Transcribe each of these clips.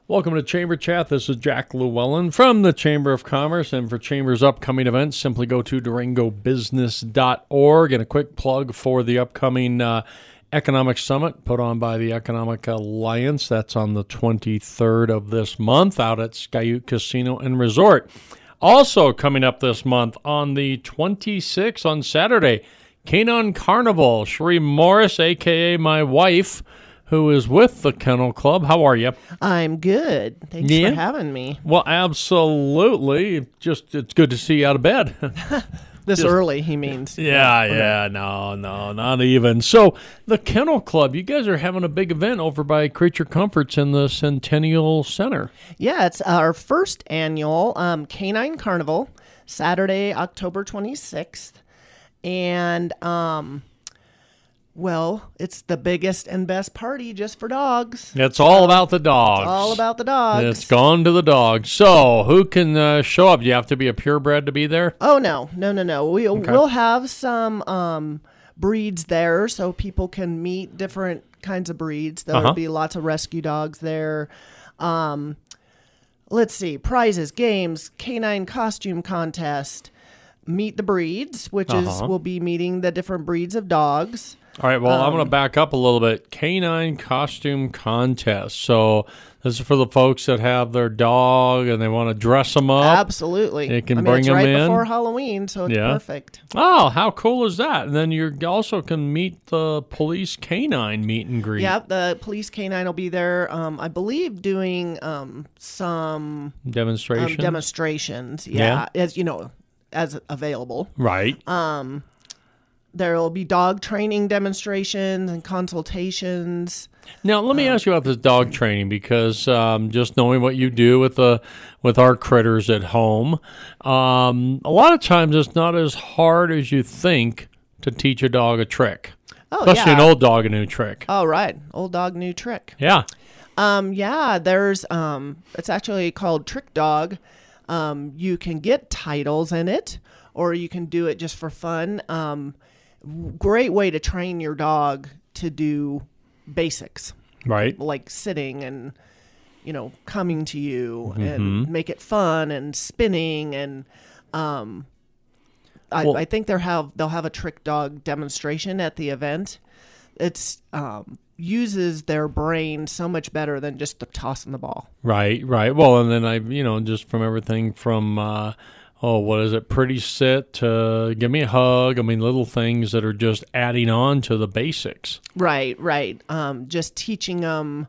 Welcome to Chamber Chat. This is Jack Llewellyn from the Chamber of Commerce. And for Chamber's upcoming events, simply go to durangobusiness.org. And a quick plug for the upcoming Economic Summit put on by the Economic Alliance. That's on the 23rd of this month out at Skyute Casino and Resort. Also coming up this month on the 26th on Saturday, Canine Carnival. Cherie Morris, a.k.a. my wife, who is with the Kennel Club. How are you? I'm good. Thanks for having me. Well, absolutely. Just it's good to see you out of bed. This early, he means. Yeah. No, not even. So the Kennel Club, you guys are having a big event over by Creature Comforts in the Centennial Center. Yeah, it's our first annual Canine Carnival, Saturday, October 26th. And, well, it's the biggest and best party just for dogs. It's all about the dogs. It's all about the dogs. It's gone to the dogs. So who can show up? Do you have to be a purebred to be there? Oh, no. We'll have some breeds there so people can meet different kinds of breeds. There'll be lots of rescue dogs there. Let's see. Prizes, games, canine costume contest, meet the breeds, which is we'll be meeting the different breeds of dogs. All right, well, I'm going to back up a little bit. Canine costume contest. So this is for the folks that have their dog and they want to dress them up. Absolutely. They can bring it's them right in. before Halloween, so it's perfect. Oh, how cool is that? And then you also can meet the police canine meet and greet. Yep, the police canine will be there, I believe, doing some demonstrations. Yeah, as you know, as available. Right. There will be dog training demonstrations and consultations. Now, let me ask you about this dog training because just knowing what you do with our critters at home, a lot of times it's not as hard as you think to teach a dog a trick. Oh, especially an old dog a new trick. Oh, right. Old dog, new trick. Yeah. There's it's actually called Trick Dog. You can get titles in it, or you can do it just for fun. Great way to train your dog to do basics. Right. Like sitting and, coming to you and make it fun and spinning. And I think they'll have a trick dog demonstration at the event. It's uses their brain so much better than just the tossing the ball. Right. Well, and then just from everything from what is it? Pretty sit to give me a hug. I mean, little things that are just adding on to the basics. Right. Just teaching them,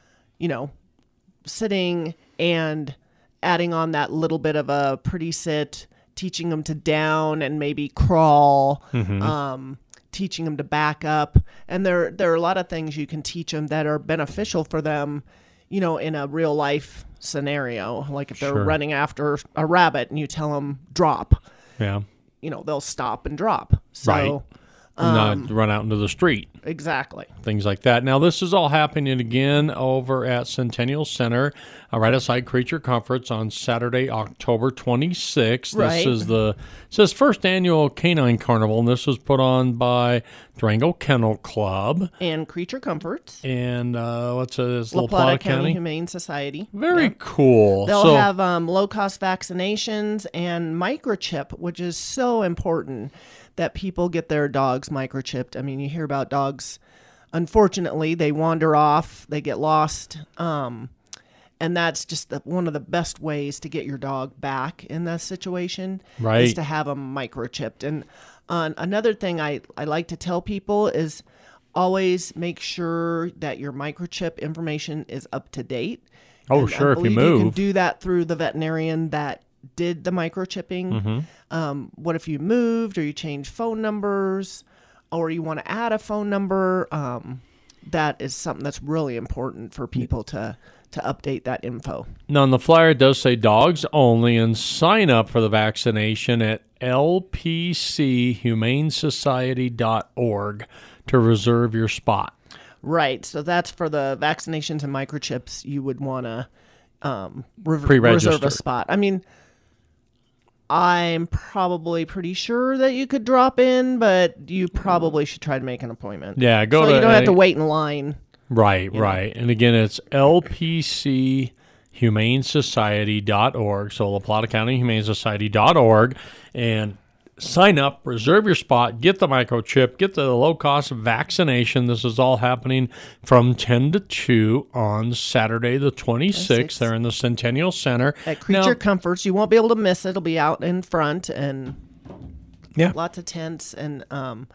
sitting and adding on that little bit of a pretty sit, teaching them to down and maybe crawl, teaching them to back up. And there are a lot of things you can teach them that are beneficial for them, in a real life scenario. Like if they're running after a rabbit and you tell them drop, they'll stop and drop. So, right. Not run out into the street. Exactly. Things like that. Now, this is all happening again over at Centennial Center, right outside Creature Comforts on Saturday, October 26th. Right. This is says first annual Canine Carnival, and this was put on by Durango Kennel Club. And Creature Comforts. And what's this? La Plata County Humane Society. Very cool. They'll have low-cost vaccinations and microchip, which is so important that people get their dogs microchipped. I mean, you hear about dogs, unfortunately, they wander off, they get lost, and that's just one of the best ways to get your dog back in that situation, right, is to have them microchipped. And another thing I like to tell people is always make sure that your microchip information is up to date. Oh, and sure, if you move. You can do that through the veterinarian that did the microchipping. What if you moved or you changed phone numbers or you want to add a phone number? That is something that's really important for people to update that info. Now, on the flyer, it does say dogs only, and sign up for the vaccination at lpchumanesociety.org to reserve your spot. Right. So that's for the vaccinations and microchips. You would want to pre-register. Reserve a spot. I mean, I'm probably pretty sure that you could drop in, but you probably should try to make an appointment. Yeah, so you don't have to wait in line. Right. And again, it's lpchumanesociety.org. humanesociety.org. So La Plata County humanesociety.org, and sign up, reserve your spot, get the microchip, get the low-cost vaccination. This is all happening from 10 to 2 on Saturday the 26th. They're in the Centennial Center. At Creature Comforts. You won't be able to miss it. It'll be out in front, and lots of tents. And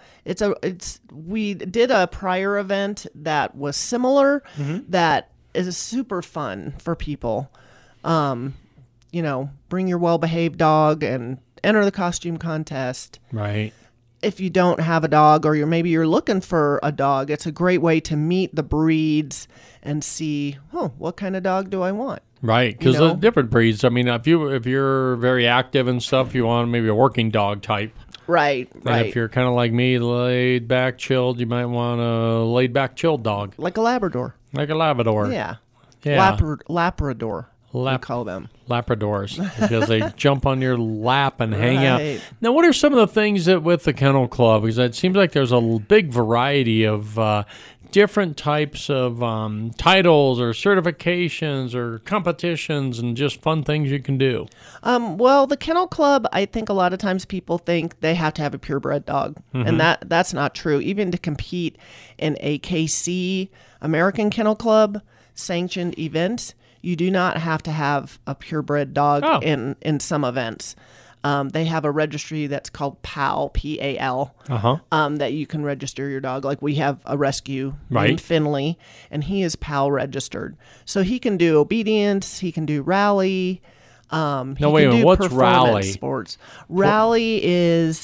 we did a prior event that was similar that is super fun for people. Bring your well-behaved dog and enter the costume contest. Right. If you don't have a dog, or maybe you're looking for a dog, it's a great way to meet the breeds and see, what kind of dog do I want? Right, because the different breeds. I mean, if you're very active and stuff, you want maybe a working dog type. Right. And if you're kind of like me, laid back, chilled, you might want a laid back, chilled dog. Like a Labrador. Like a Labrador. Yeah. Labrador. We call them Labradors, because they jump on your lap and hang out. Now, what are some of the things that with the Kennel Club? Because it seems like there's a big variety of different types of titles or certifications or competitions and just fun things you can do. Well, the Kennel Club, I think a lot of times people think they have to have a purebred dog, and that's not true. Even to compete in AKC, American Kennel Club sanctioned events, you do not have to have a purebred dog in some events. They have a registry that's called PAL, P-A-L, that you can register your dog. Like we have a rescue named Finley, and he is PAL registered. So he can do obedience, he can do rally. What's rally? Sports. Rally is,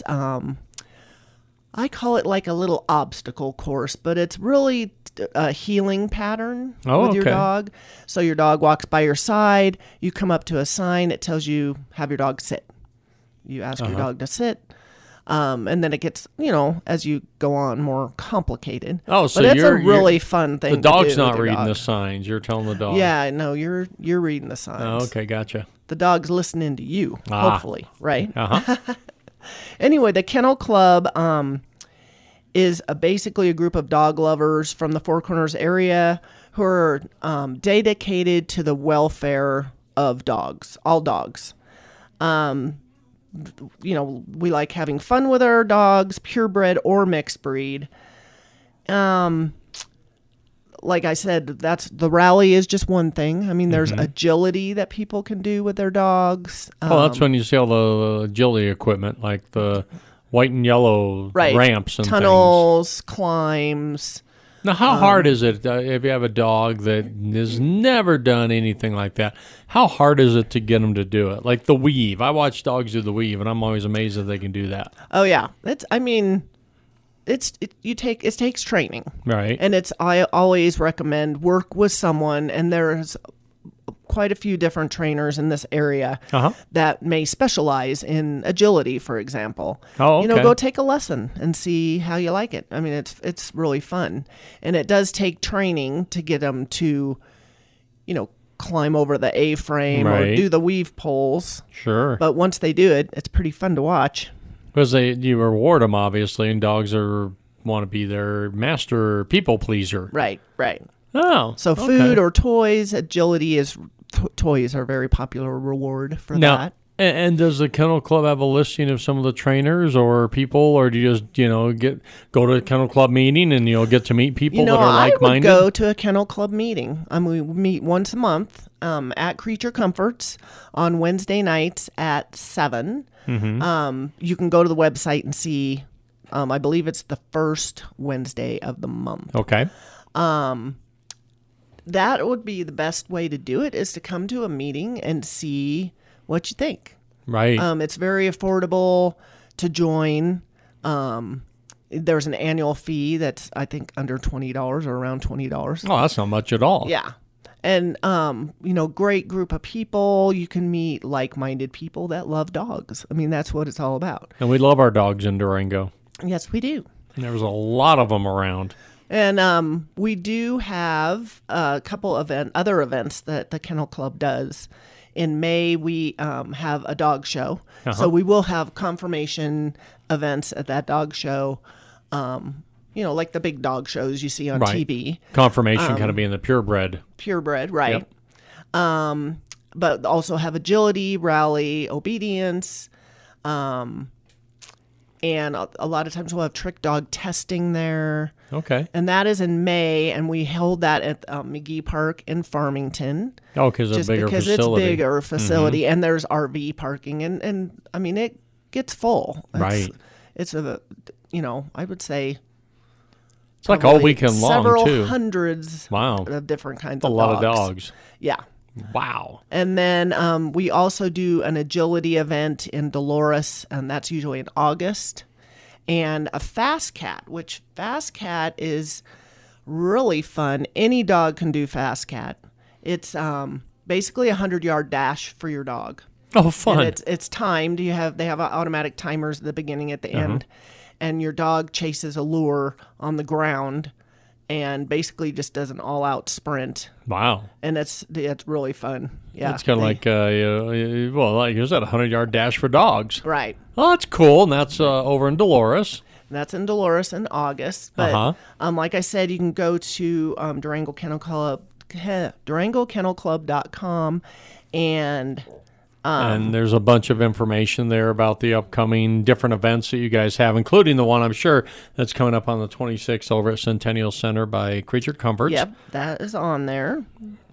I call it like a little obstacle course, but it's really a healing pattern with your dog. So your dog walks by your side, you come up to a sign, it tells you, have your dog sit. You ask your dog to sit, and then it gets, as you go on, more complicated. Oh, so but it's a really fun thing. The dog's to do not with reading dog. the signs. You're telling the dog. Yeah, no, you're reading the signs. Oh, okay, gotcha. The dog's listening to you, hopefully, right? Uh-huh. Anyway, the Kennel Club is basically a group of dog lovers from the Four Corners area who are dedicated to the welfare of dogs, all dogs. We like having fun with our dogs, purebred or mixed breed. Like I said, the rally is just one thing. I mean, there's agility that people can do with their dogs. That's when you see all the agility equipment, like the white and yellow ramps and tunnels, climbs. Now, how hard is it if you have a dog that has never done anything like that? How hard is it to get them to do it? Like the weave. I watch dogs do the weave, and I'm always amazed that they can do that. Oh yeah, it takes training, right? And I always recommend work with someone, and there's quite a few different trainers in this area that may specialize in agility, for example. Oh, okay. Go take a lesson and see how you like it. I mean, it's really fun, and it does take training to get them to, climb over the A-frame or do the weave poles. Sure. But once they do it, it's pretty fun to watch. Because you reward them, obviously, and dogs want to be their master people pleaser. Right. Oh, so food or toys, agility toys are a very popular reward for that. And does the Kennel Club have a listing of some of the trainers or people, or do you just go to a Kennel Club meeting and you'll get to meet people that are like-minded? I would go to a Kennel Club meeting. We meet once a month at Creature Comforts on Wednesday nights at 7. You can go to the website and see. I believe it's the first Wednesday of the month. Okay. That would be the best way to do it, is to come to a meeting and see what you think. Right. It's very affordable to join. There's an annual fee that's, I think, under $20 or around $20. Oh, that's not much at all. Yeah. And, great group of people. You can meet like-minded people that love dogs. I mean, that's what it's all about. And we love our dogs in Durango. Yes, we do. And there's a lot of them around. And we do have a couple of other events that the Kennel Club does. In May, we have a dog show. So we will have confirmation events at that dog show, like the big dog shows you see on TV. Confirmation kind of being the purebred. Purebred, right. But also have agility, rally, obedience. And a lot of times we'll have trick dog testing there. Okay. And that is in May, and we hold that at McGee Park in Farmington. Oh, because it's a bigger because facility. it's bigger facility, and there's RV parking, and I mean it gets full. Right. It's a, I would say it's like all probably weekend long, several too. hundreds Wow. of different kinds A of lot dogs. of dogs. Yeah. Wow. And then we also do an agility event in Dolores, and that's usually in August. And a Fast Cat, which Fast Cat is really fun. Any dog can do Fast Cat. It's basically a 100-yard dash for your dog. Oh, fun. And it's timed. They have automatic timers at the beginning, at the end, and your dog chases a lure on the ground, and basically just does an all-out sprint. Wow. And it's really fun. Yeah, It's kind of like, like you said, a 100-yard dash for dogs. right. Oh, that's cool. And that's over in Dolores. And that's in Dolores in August. But like I said, you can go to Durango Kennel Club, DurangoKennelClub.com, and there's a bunch of information there about the upcoming different events that you guys have, including the one I'm sure that's coming up on the 26th over at Centennial Center by Creature Comforts. Yep, that is on there.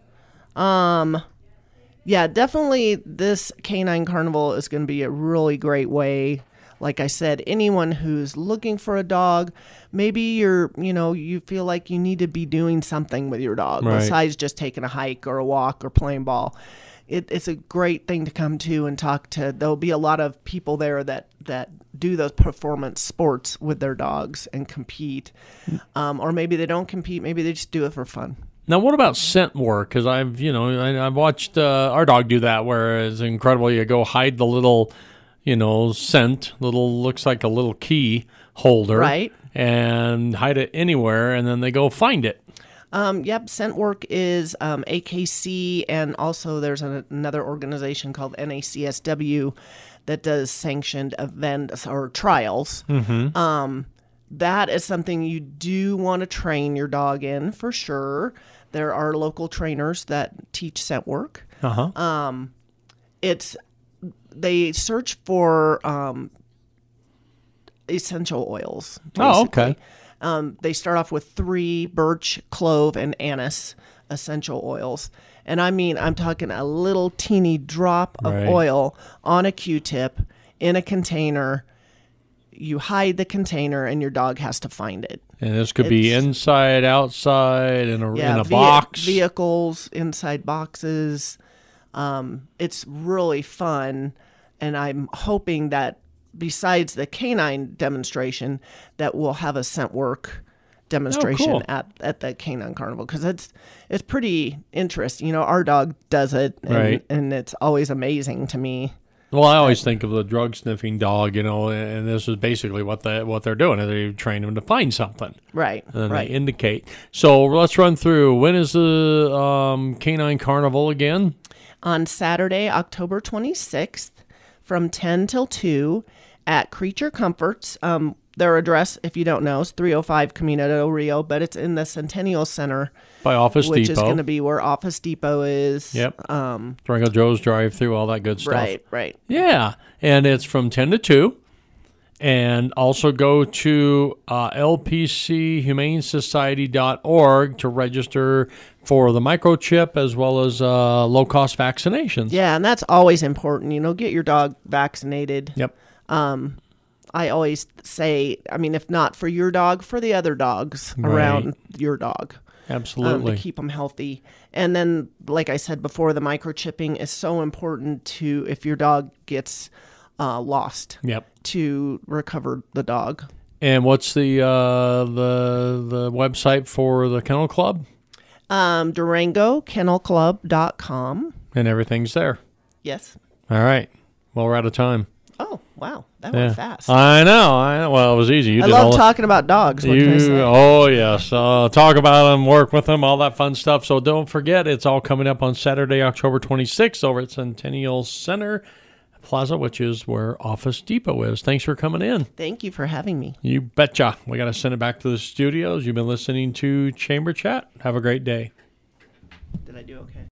Yeah, definitely this Canine Carnival is going to be a really great way. Like I said, anyone who's looking for a dog, maybe you feel like you need to be doing something with your dog besides just taking a hike or a walk or playing ball. It's a great thing to come to and talk to. There'll be a lot of people there that do those performance sports with their dogs and compete. Or maybe they don't compete. Maybe they just do it for fun. Now, what about scent work? Because I've watched our dog do that, where it's incredible. You go hide the little, scent, looks like a little key holder, right? And hide it anywhere, and then they go find it. Yep, scent work is AKC, and also there's another organization called NACSW that does sanctioned events or trials. Mm-hmm. That is something you do want to train your dog in for sure. There are local trainers that teach scent work. They search for essential oils. Basically. Oh, okay. They start off with 3 birch, clove, and anise essential oils. And I'm talking a little teeny drop of oil on a Q-tip in a container. You hide the container, and your dog has to find it. And this could be inside, outside, in a box. Vehicles, inside boxes. It's really fun, and I'm hoping that besides the canine demonstration, that we'll have a scent work demonstration at the Canine Carnival, because it's pretty interesting. Our dog does it, and it's always amazing to me. Well, I always think of the drug sniffing dog, and this is basically what they're doing. They train them to find something, right? And then they indicate. So let's run through. When is the Canine Carnival again? On Saturday, October 26th, from 10 till 2 at Creature Comforts. Their address, if you don't know, is 305 Camino del Rio, but it's in the Centennial Center. By Office Depot. Which is going to be where Office Depot is. Yep. Durango Joe's drive-through, all that good stuff. Right. Yeah, and it's from 10 to 2. And also go to lpchumanesociety.org to register for the microchip as well as low-cost vaccinations. Yeah, and that's always important. Get your dog vaccinated. Yep. I always say, if not for your dog, for the other dogs around your dog. Absolutely. To keep them healthy. And then, like I said before, the microchipping is so important if your dog gets lost. Yep. To recover the dog. And what's the website for the Kennel Club? DurangoKennelClub.com. And everything's there. Yes. All right. Well, we're out of time. Oh, wow. That went fast. I know. Well, it was easy. I love talking about dogs. Oh, yes. Talk about them, work with them, all that fun stuff. So don't forget, it's all coming up on Saturday, October 26th over at Centennial Center Plaza, which is where Office Depot is. Thanks for coming in. Thank you for having me. You betcha. We got to send it back to the studios. You've been listening to Chamber Chat. Have a great day. Did I do okay?